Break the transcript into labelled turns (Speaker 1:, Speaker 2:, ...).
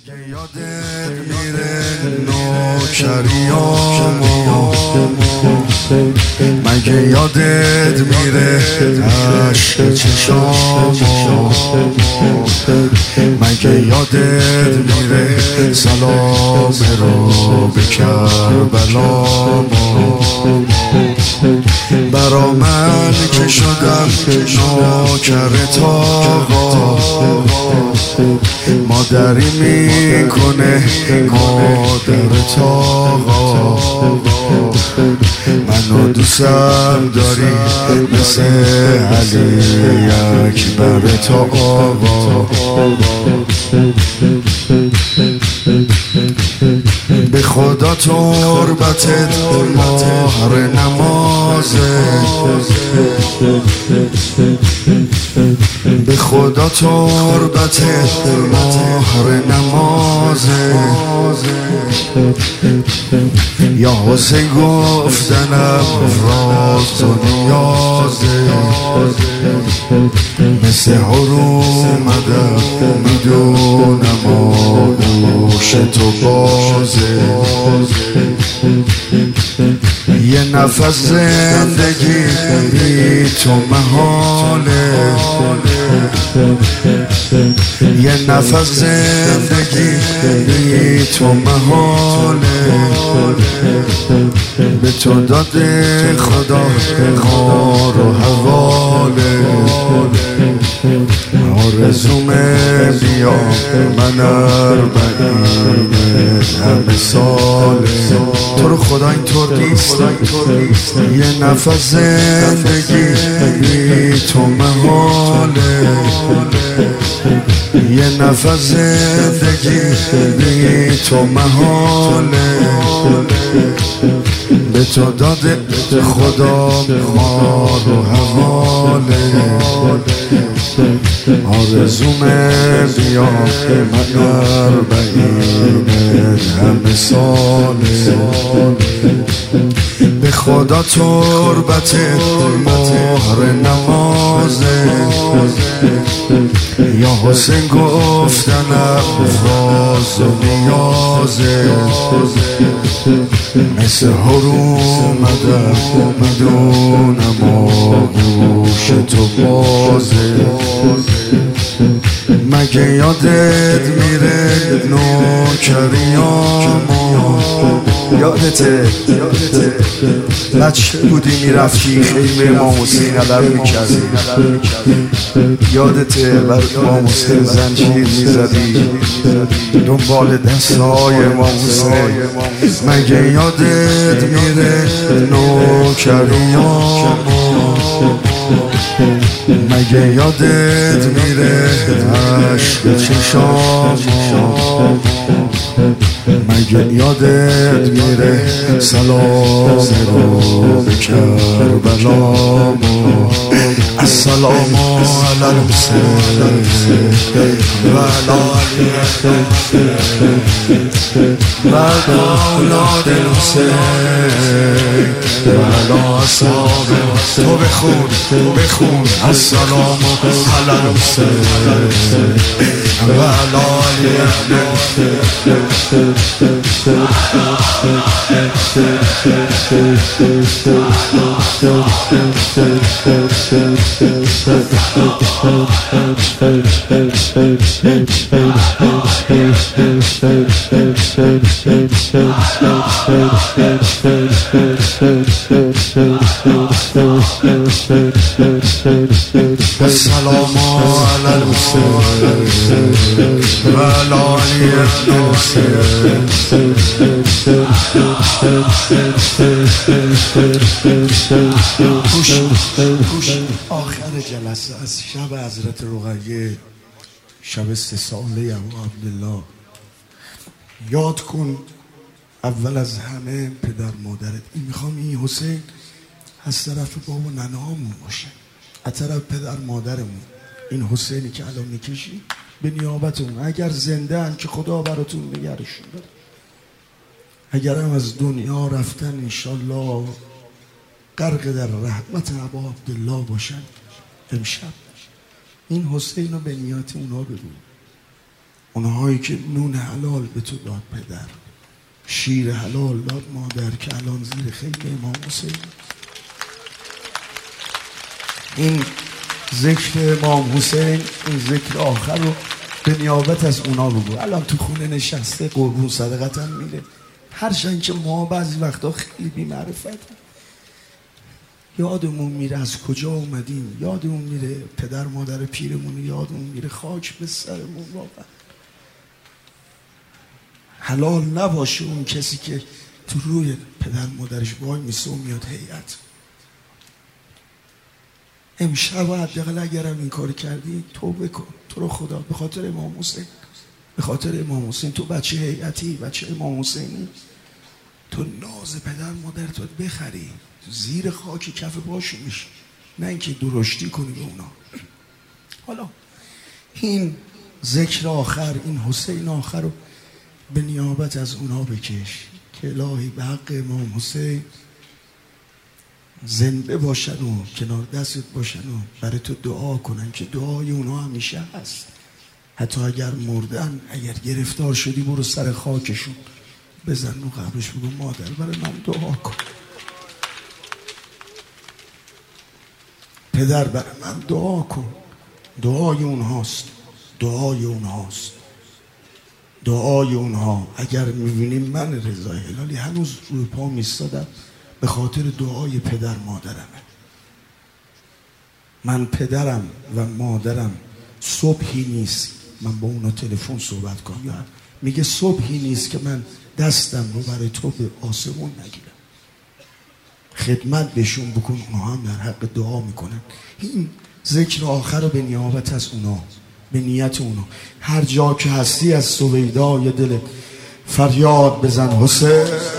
Speaker 1: مگه یادت میره نوکریامو، مگه یادت میره عشق چشامو، مگه یادت میره سلام رو به کربلامو، برا من که شدم نوکر تاقا، مادری میکنه مادر تاقا، منو دوستم داری مثل علی اکبر تاقا، به خدا تربتت مهر نمازه، به خدا تربتت مهر نمازه، یا حسین گفتنم راز و نیازه، مثل حرومدم میدونم آغوش تو بازه، یه نفس زندگی بی تو محاله، یه نفس زندگی بی تو محاله، به تو داده خدا خار و حواله، آرزومه بیا من اربعین همه ساله، تو رو خدا اینطور نیست، یه نفس زندگی بی تو محاله، یه نفس زندگی بی تو محاله، به تو داده خدا مار و حواله، آرزومه بیا من اربعین همه ساله، به خدا تربت مهر نمازه، یا حسین گفتنم راز و نیازه، مثل حرومدم میدونم آغوش تو بازه، مگه یادت میره نوکریامو، یادته بچه بودی میرفتی خیمه امام حسین علم میکردی، یادته بر امام حسین زنجیر میزدی دنبال دستای امام حسین، مگه یادت میره نوکریامو، مگه یادت میره عشق چشامو، مگه یادت میره سلام رو به کربلامو، السلام علی الحسین و علی و اولاد الحسین و علی اصحاب، تو بخون السلام علی الحسین و علی السلام علی الحسین و علی الحسین. آخر جلسه از شب حضرت رقیه، شب 3 ساله ابو عبدالله، یاد کن اول از همه پدر مادرت. این میخوام این حسین از طرف بابا و ننهامون باشه، از طرف پدر مادرمون. این حسینی که الان میکشی به نیابتون، اگر زنده هن که خدا براتون نگرشون داره، اگر هم از دنیا رفتن انشالله غرق در رحمت ابا عبدالله باشن. امشب این حسین رو به نیات اونا بگو، اونهایی که نون حلال به تو داد پدر، شیر حلال داد مادر که الان زیر خیلی امام حسین. این ذکر امام حسین، این ذکر آخر رو به نیابت از اونا بگو. الان تو خونه نشسته قربون صدقت هم میره، هرچند که ما بعضی وقتا خیلی بی‌معرفت یادمون میره از کجا اومدیم، یادمون میره پدر مادر پیرمون، یادمون میره خاک به سرمون. واقعا حلال نباشه اون کسی که تو روی پدر مادرش وای میسه و میاد هیئت. امشب حداقل اگرم این کار کردی توبه کن، تو رو خدا، به خاطر امام حسین، به خاطر امام حسین. تو بچه هیئتی، بچه امام حسینی، تو ناز پدر مادرت بخری، زیر خاک کف پاشو میشی، نه اینکه درشتی کنی به اونا. حالا این ذکر آخر، این حسین آخر رو به نیابت از اونا بکش که الهی به حق امام حسین زنده باشن و کنار دستت باشن و برای تو دعا کنن، که دعای اونا همیشه هست. حتی اگر مردن، اگر گرفتار شدی، برو سر خاکشون بزن و قبرش بگو مادر برای من دعا کن، پدر برای من دعا کن. دعای اونهاست، دعای اونهاست، دعای اونها. اگر میبینیم من رضا هلالی هنوز روی پا میستادم، به خاطر دعای پدر مادرمه. من پدرم و مادرم صبحی نیست من با اونا تلفن صحبت کنم، یا میگه صبحی نیست که من دستم رو برای تو به آسمون نگیرم. خدمت بهشون بکن، اونا هم در حق دعا میکنن. این ذکر آخر رو به نیابت از اونا، به نیت اونا. هر جا که هستی از سویدای دل فریاد بزن حسین.